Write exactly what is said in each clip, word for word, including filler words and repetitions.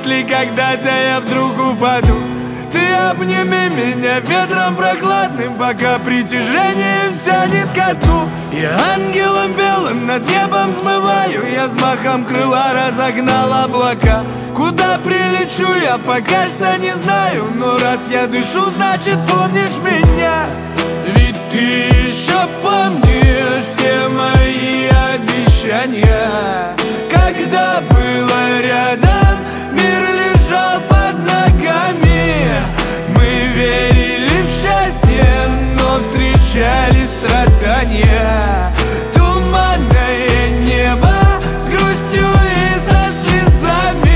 если когда-то я вдруг упаду, ты обними меня ветром прохладным, пока притяжение тянет ко дну. Я ангелом белым над небом взмываю, я взмахом крыла разогнал облака. Куда прилечу я пока что не знаю, но раз я дышу, значит помнишь меня. Ведь ты еще помнишь все мои обещания. Когда было рядом, мир лежал под ногами. Мы верили в счастье, но встречали страдания. Туманное небо с грустью и со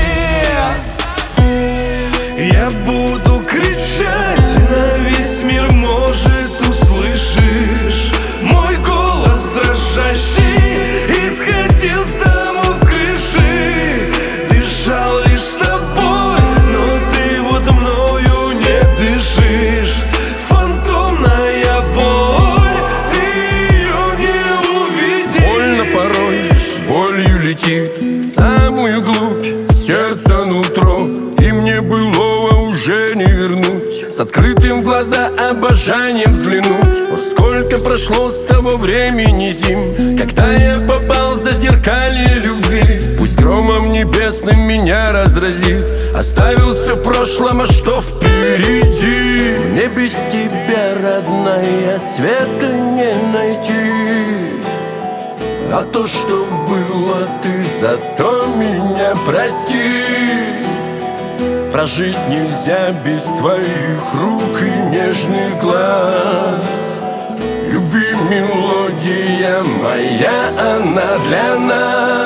слезами. Я буду кричать на весь мир, может, услышишь. Мой голос дрожащий исходил с домов крыши. Дышал лишь с тобой, но ты вот мною не дышишь. Фантомная боль, ты ее не увидишь. Больно порой, болью летит в самую глубь сердца нутро, и мне былого уже не вернуть. С открытым в глаза обожанием взглянуть. О, сколько прошло с того времени зим, когда я попал за зеркалье любви. Пусть громом небесным меня разразит, оставил все в прошлом, а что впереди? Мне без тебя, родная, света не найти. А то, что было, ты зато меня прости. Прожить нельзя без твоих рук и нежных глаз. Любви мелодия моя, она для нас.